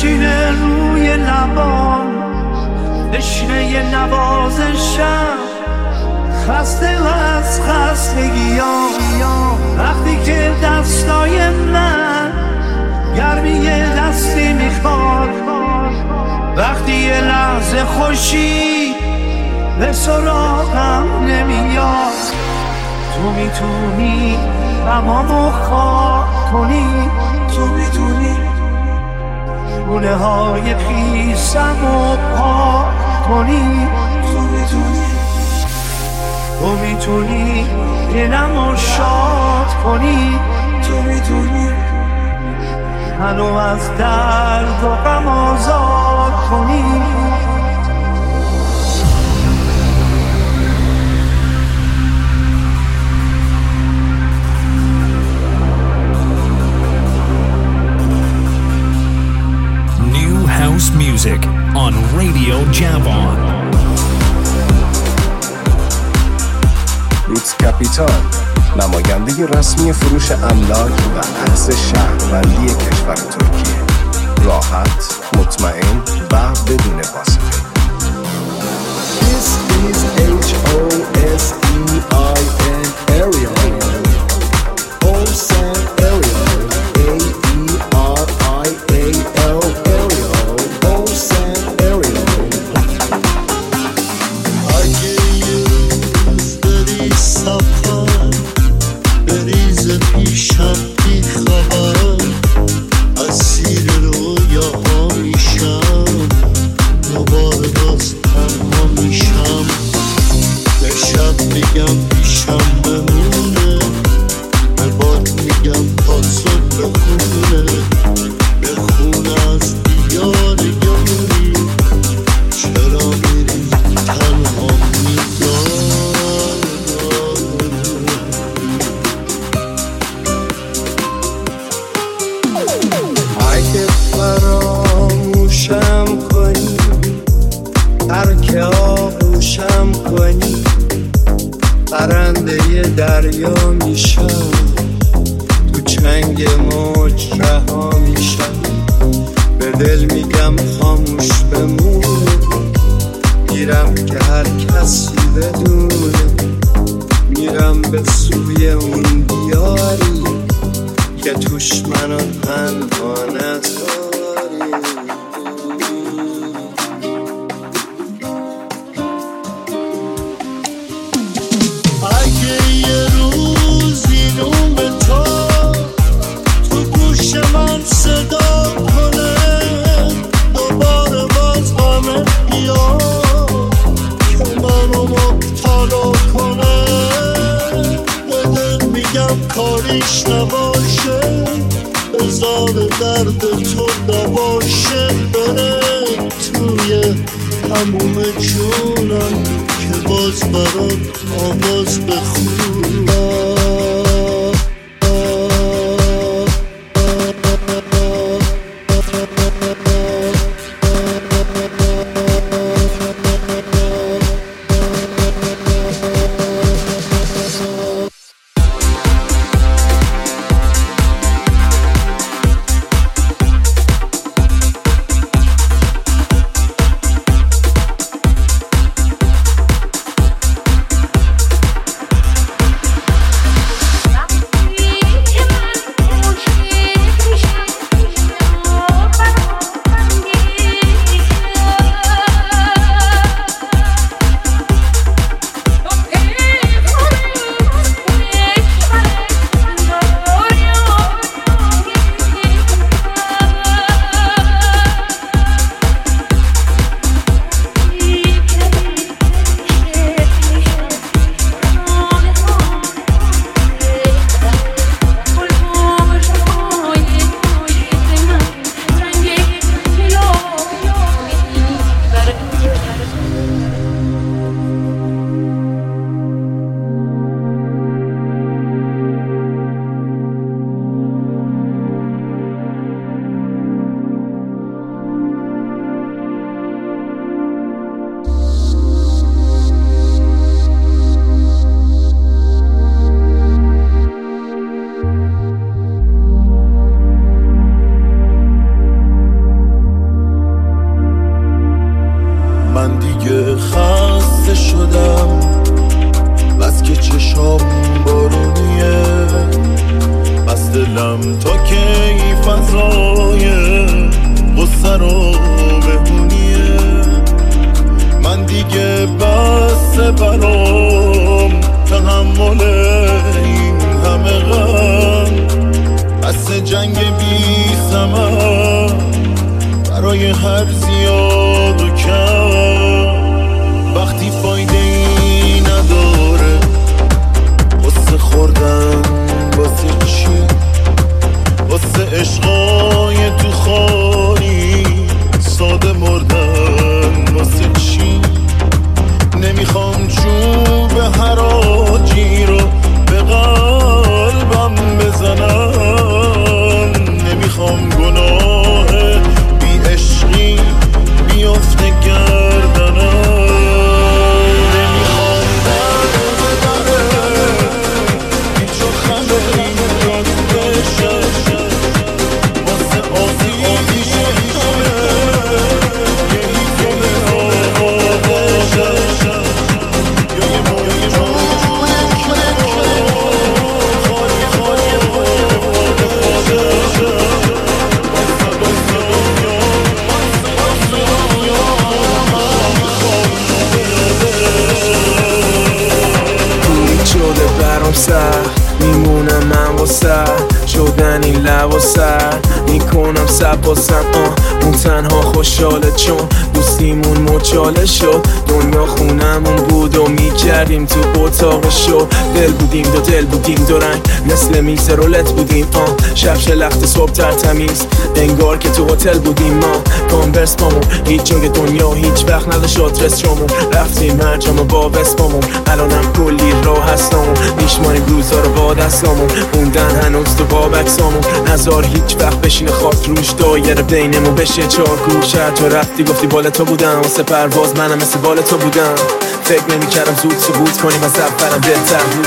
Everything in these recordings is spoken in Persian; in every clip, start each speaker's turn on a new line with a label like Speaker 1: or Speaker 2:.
Speaker 1: بشینه روی لبان، بشینه یه نوازشم، خسته از خستگیام. وقتی که دستای من گرمی دستی میخواد، وقتی یه لحظه خوشی به سراغم نمیاد، تو میتونی تمامو خواه کنی، تو میتونی گونه های خیسمو پاک کنی، تو میتونی، تو میتونی دلمو شاد کنی، تو میتونی منو از درد و غم آزاد کنی.
Speaker 2: New house music on Radio Javon.
Speaker 3: روتس کپیتال، نماینده رسمی فروش املاک و ارز شهروندی کشور ترکیه. راحت، مطمئن و بدون واسطه.
Speaker 4: This is HOSEIN area. Osen area. AERIAL area. Osen area.
Speaker 5: اگه یه روز بری سفر، بریز پیشم بی خبر، اسیر رویاها میشم، دوباره باز تنها میشم. به شب میگم پیشم بمونه، به باد میگم تا صبح بخونه، بخونه از دیار یاری، چرا میری تنها
Speaker 4: اگه فراموشم کنی، ترک آغوشم کنی، پرنده دریا میشم، تو چنگ موج رها میشم. به دل میگم خاموش بمونه، میرم که هر کسی بدونه، میرم به سوی اون دیاری که توش منو تنها نذاری.
Speaker 5: اگه یه روز اینوم تو گوش من صدا کنه، دوباره باز غمت بیاد که منو مبتلا کنه، به دل میگم کاریش نباشه، بذار درد تو نباشه، بره توی تموم جونم که باز برات آواز بخونم. هر زیاد و کم وقتی فایده ای نداره قصه خوردن واسه چی واسه عشقای تو خالی ساده مردن واسه چی نمیخوام چوب حراجی رو به قلبم بزنم نمیخوام گناه بی عشقی بیفته گردنم نمیخوام بره بیچو خمه این بشه واسه آزیدی
Speaker 6: میمونم من واسه شدن این لباسه میکنم سباسم اون تنها خوشحاله چون دوستیمون مچاله شد دنیا خونمون بود و میکردیم تو اتاق شو دل بودیم دو دل بودیم دو رنگ مثل میز رولت بودیم شب شلخت صبح تر تمیز انگار که تو هتل بودیم ما کانورس پامون هیچ جای دنیا هیچ وقت نداشت آدرس شامون رفتیم مرجم و با وسپامون الانم کلی راه هستمون میشماریم روزا رو با دستامون موندن هنوز تو باب اکسامون نزار هیچ وقت بشین خاک روش دایره بینمون بشه چارکو شرط و رفتی گفتی بال تو بودم واسه پرواز منم مثل بال تو بودم فکر نمی کردم زود ثبوت کنیم از اولم بهتر بود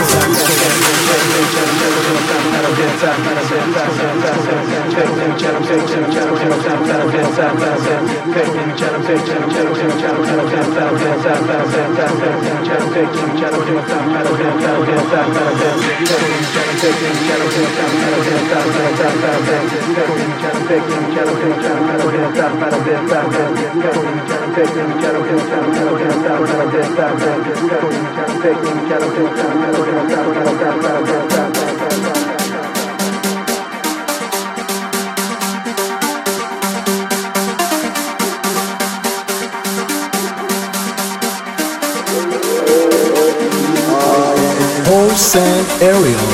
Speaker 7: Horse and Ariel.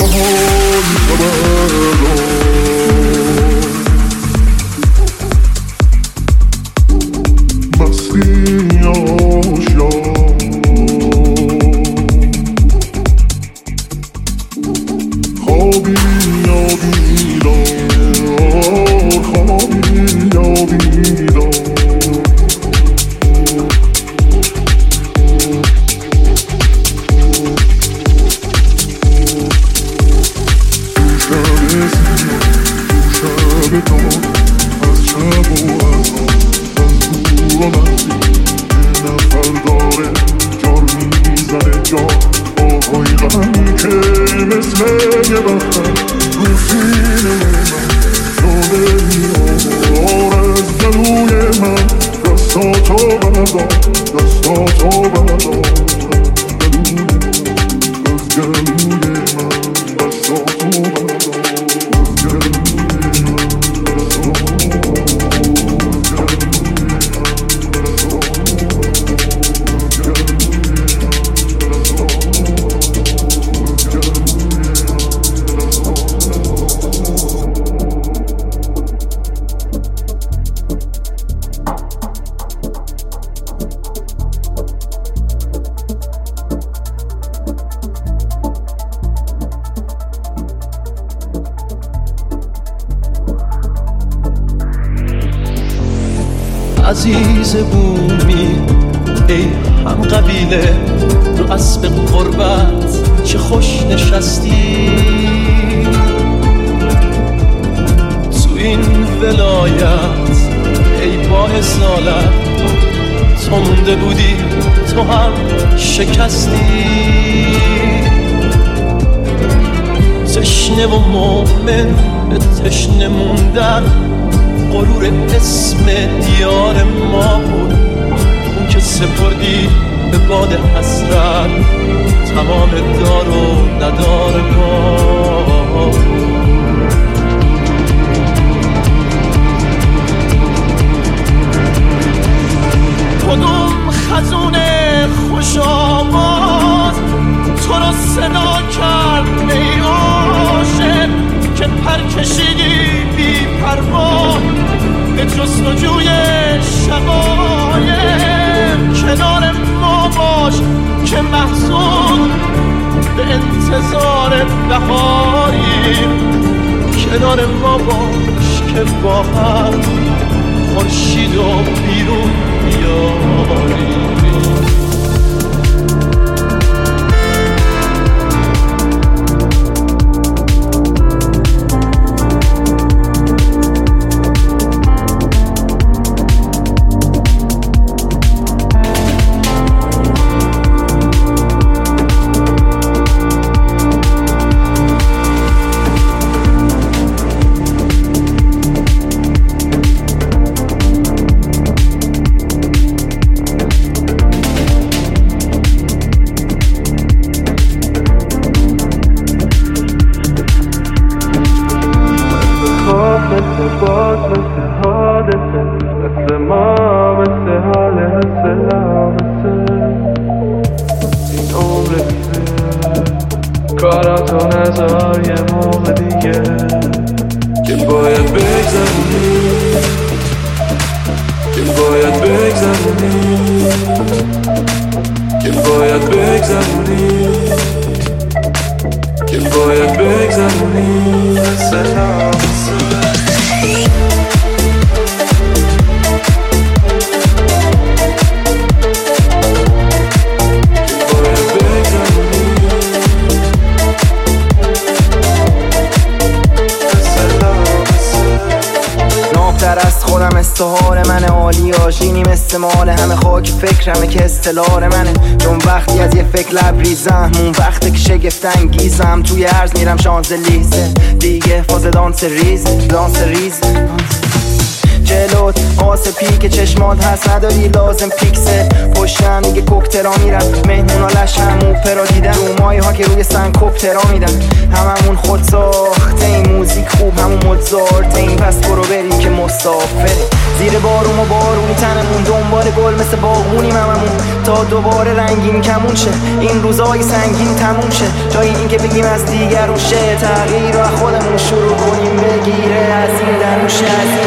Speaker 8: عزیز بومی ای هم قبیله رو اسب قربت چه خوش نشستی تو این ولایت ای با اصالت تو مونده بودی تو هم شکستی تشنه و مومن به تشنه موندن غرور اسم دیار ما بود اون که سپردی به باد حسرت تمام دار و ندار ما جستجوی شقایم کنار ما باش که محزون به انتظار بهاریم کنار ما باش که با هم خورشید و بیرون بیاریم
Speaker 9: فکرمه که استلار منه چون وقتی از یه فکر لبریزم اون وقته که شگفت انگیزم توی عرض میرم شانزلیزه دیگه فاز دانس ریز جلوت آسه پیک چشمات هست نداری لازم پیکسه پشتم دیگه کوکترا میرم مهمونا لشم اوپرا دیدن رو مایه ها که روی سن کوپترا میدن هممون خود ساخته این موزیک خوب همون مدزارته این پس برو بریم که مسافره زیر بارون و بارونی تنمون دنبال گل مثل باغونیم هممون تا دوباره رنگین کمون شه این روزای سنگین تموم شه جای این که بگیم از دیگرون شه تغییر رو خودمون شروع کنیم بگیره از این درموشه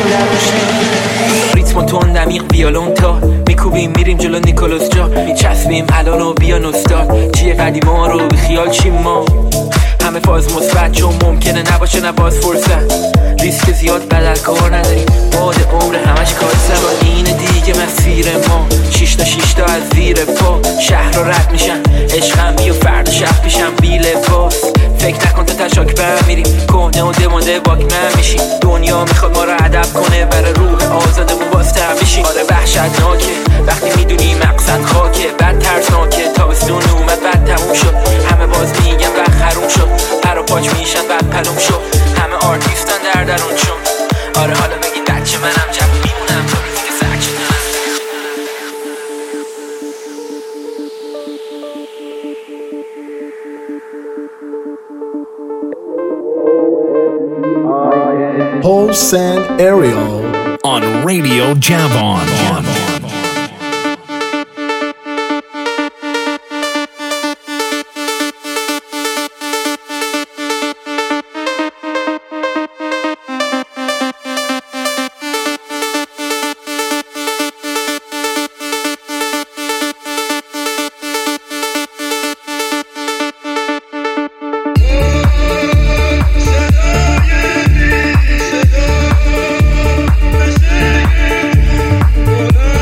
Speaker 10: ریتم تون دمیق ویولون تا میکوبیم میریم جلو نیکولوس جا میچسبیم الان و بیا نوستار چیه قدیما رو بیخیال چیم ما همه فاز مثبت چون ممکنه نباشه نباز فرصت ریسک زیاد بدل کار نداریم باد عمر همش کار سوا اینه دیگه مسیر ما 6 تا از زیر پا شهر رو رد میشن عشقم بی و فرد شب پیشم بی لباس فکر نکن تا تشاک برمیریم کهنه و دمانده واکمن میشیم دنیا میخواد ما رو ادب کنه برای روح آزادمون بازتر بشیم آره وحشتناکه وقتی میدونی مقصد خاکه بد ترسناکه تابستون اومد بعد تموم شد همه باز میگن وقت حروم شد پر و پاچ میشن بعد پلوم شد همه آرتیستان در درون چون آره حالا بگید بچه منم جب میمونم تا روزی که سرچه
Speaker 7: Pulse and Aerial
Speaker 2: on Radio Javon.
Speaker 5: صدای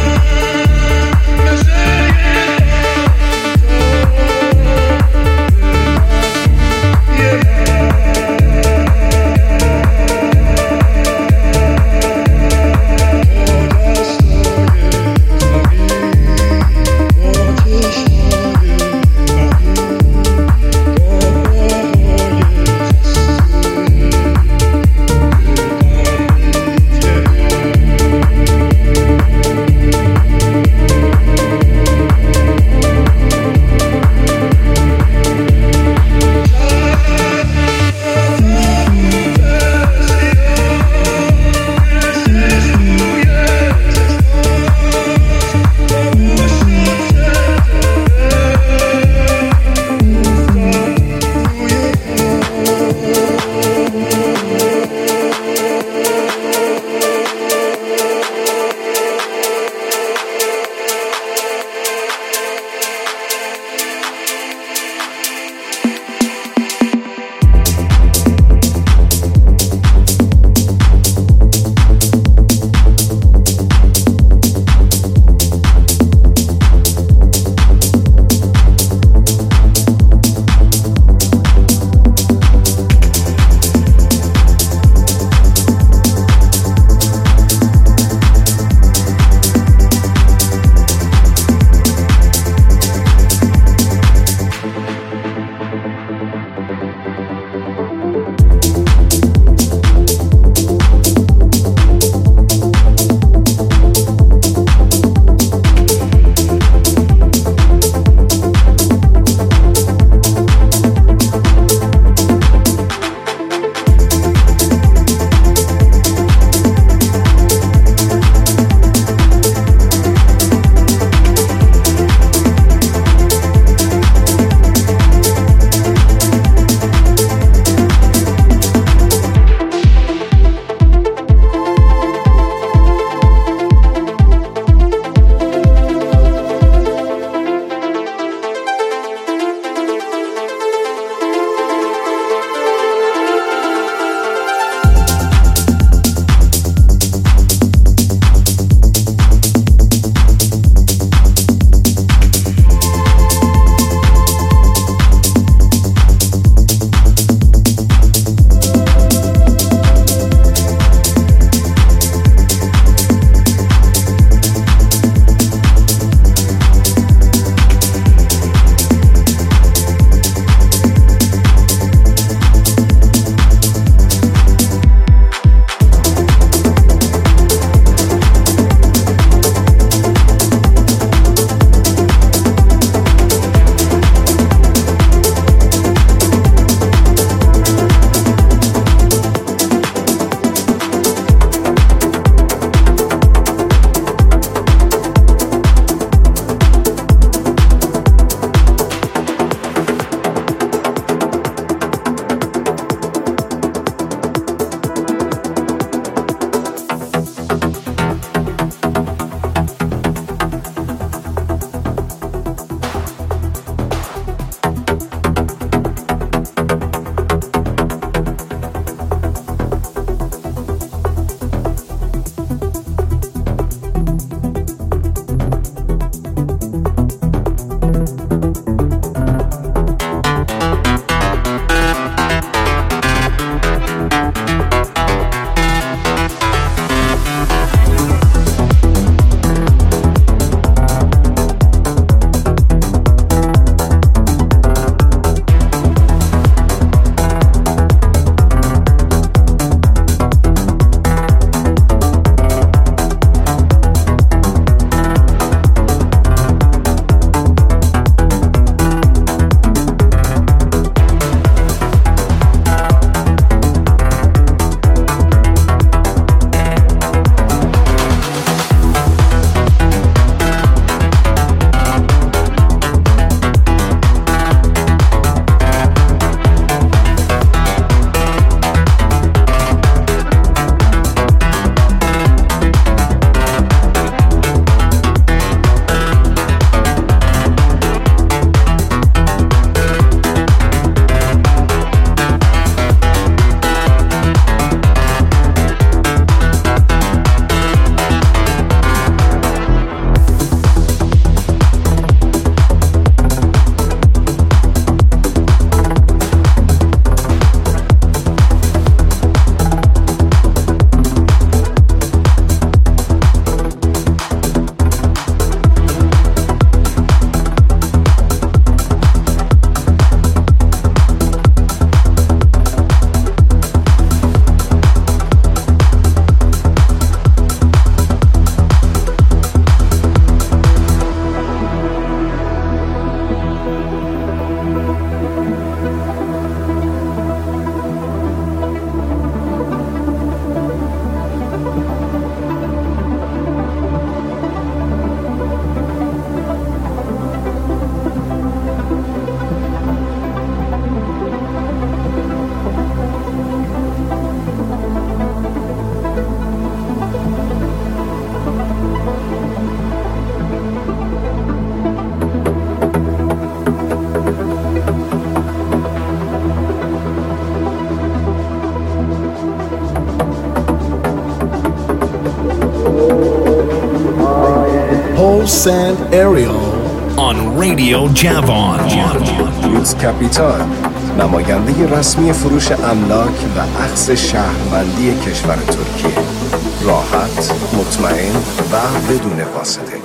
Speaker 7: Wholesale Aerial
Speaker 2: on Radio Javon.
Speaker 3: روز کپیتال، نماینده رسمی فروش املاک و اخذ شهروندی کشور ترکیه. راحت، مطمئن و بدون واسطه.